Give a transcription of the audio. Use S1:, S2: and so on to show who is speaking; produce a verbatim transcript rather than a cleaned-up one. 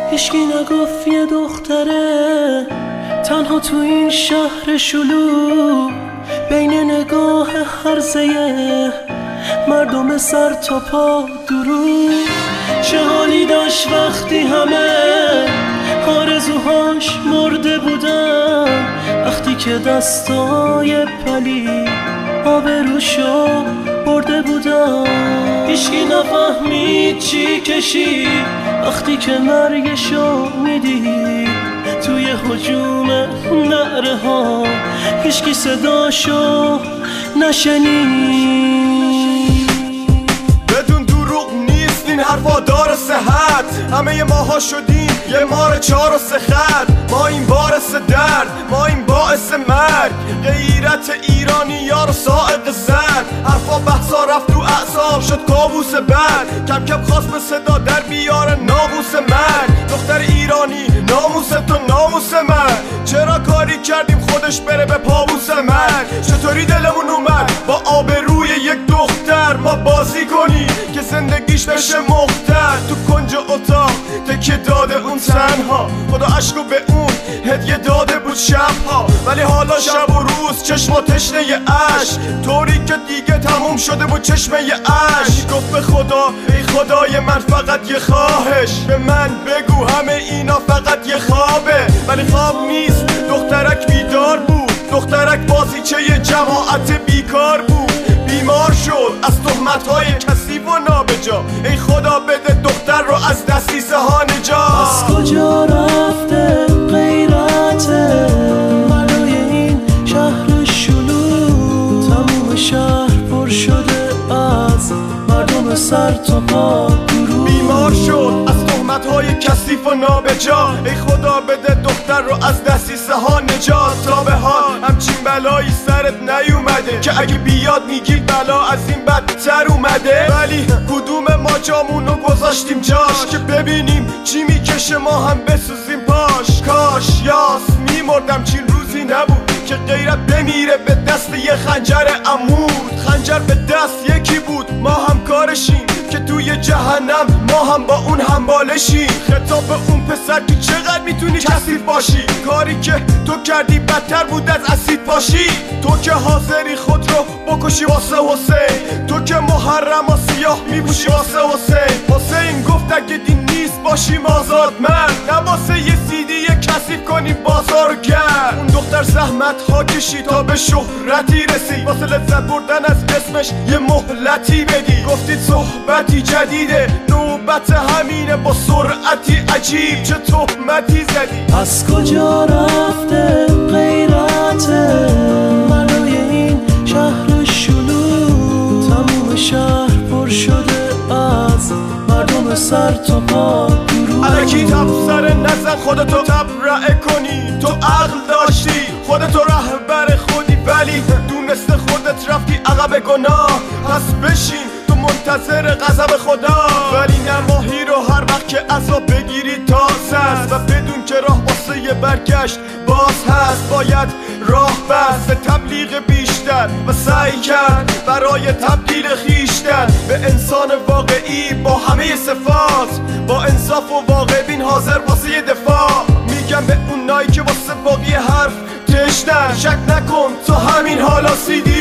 S1: هیچکی نگفت یه دختره تنها تو این شهر شلوغ بین نگاه هرزه مردم سر تا پا درو. چه حالی داشت وقتی همه آرزوهاش مرده بودن، وقتی که دستای پلی آبروشو برده بودن. هیچکی نفهمید چی کشید وقتی که مرگشو میدید توی هجوم نعره ها، هیچکی صداشو نشنید.
S2: بدون دروغ نیست این حرفا داره صحت، همه ماها شدیم یه مار چار و سه خط. ما این باعث درد، ما این باعث مرگ، غیرت ایرانی یار سائق زن. حرفا بحثا رفت تو اعصاب شد کابوس بد، کم کم خواست به صدا در بیاره ناموس من. دختر ایرانی ناموس تو ناموس من، چرا کاری کردیم خودش بره به پابوس من؟ چطوری دلمون اومد با آبروی یک دختر ما بازی کنی که زندگیش بشه مختل؟ تو کنج اتاق تکیه داده اون تنها، خدا عشقو به اون هدیه داده بود شبها. ولی حالا شب و روز چشم و تشنه عشق، طوری که دیگه تموم شده بود چشمه عشق. گفت به خدا ای خدای من فقط یه خواهش، به من بگو همه اینا فقط یه خوابه. ولی خواب نیست، دخترک بیدار بود، دخترک بازیچه یه جماعت بیکار بود. بیمار شد از تهمت‌های کثیف و نابجا، ای خدا بده دختر رو از دستیسه ها نجات.
S1: از کجا رفته غیرته ملای این شهر شلوغ؟ تموم شهر پر شده از مردم سر تا پا درو.
S2: بیمار شد از تهمت‌های کثیف و نابجا، ای خدا بده دختر رو از دستیسه ها نجات. تا به حال همچین بلایی سرت نیومده که اگه بیاد میگی بلا از این بدتر اومده. ولی کدوم ما جامونو گذاشتیم جاش که ببینیم چی میکشه ما هم بسوزیم پاش؟ کاش یاس میمردم چین روزی نبود که غیرت بمیره به دست یه خنجر عمود. خنجر به دست یکی بود، ما هم کارشیم که توی جهنم ما هم با اون همبالشیم. خطاب به اون پسر که چقدر میتونی کثیف باشی، کاری که تو کردی بدتر بود از اسید باشی. تو که حاضری خود رو بکشی واسه حسین، تو که محرم و سیاه میپوشی واسه حسین. حسین گفت اگه دین نیست باشیم آزاد من، نه واسه یه سیدی کثیف کنی بازار گرد. اون دختر زحمت ها کشی تا به شهرتی رسی، واسه لذت بردن از اسمش یه مهلتی بدی. گفتید صحبتی جدیده نوبت همینه، با سرعتی عجیب چه تهمتی زدی؟
S1: از کجا رفته غیرته ملای این شهر شلوغ؟ تموم شهر پر شده از مردم سر تا پا درو.
S2: الکی تب سر نزن خودتو تبرئه کنی، تو عقل داشتی خودتو رهبر خودی، ولی دونسته خودت رفتی عقب گناه. پس بشین تو منتظر غضب خدا، ولی نماهی رو هر وقت که عذاب بگیری تازه است. و بدون که راه واسه یه برگشت باز هست، باید راه بست به تبلیغ بیشتر و سعی کرد برای تبدیل خیشتن به انسان واقعی با همه صفات، با انصاف و واقع بین حاضر واسه یه دفاع. میگم به اونایی که واسه باقی حرف تشنن، شک نکن تو همین حالا سیدی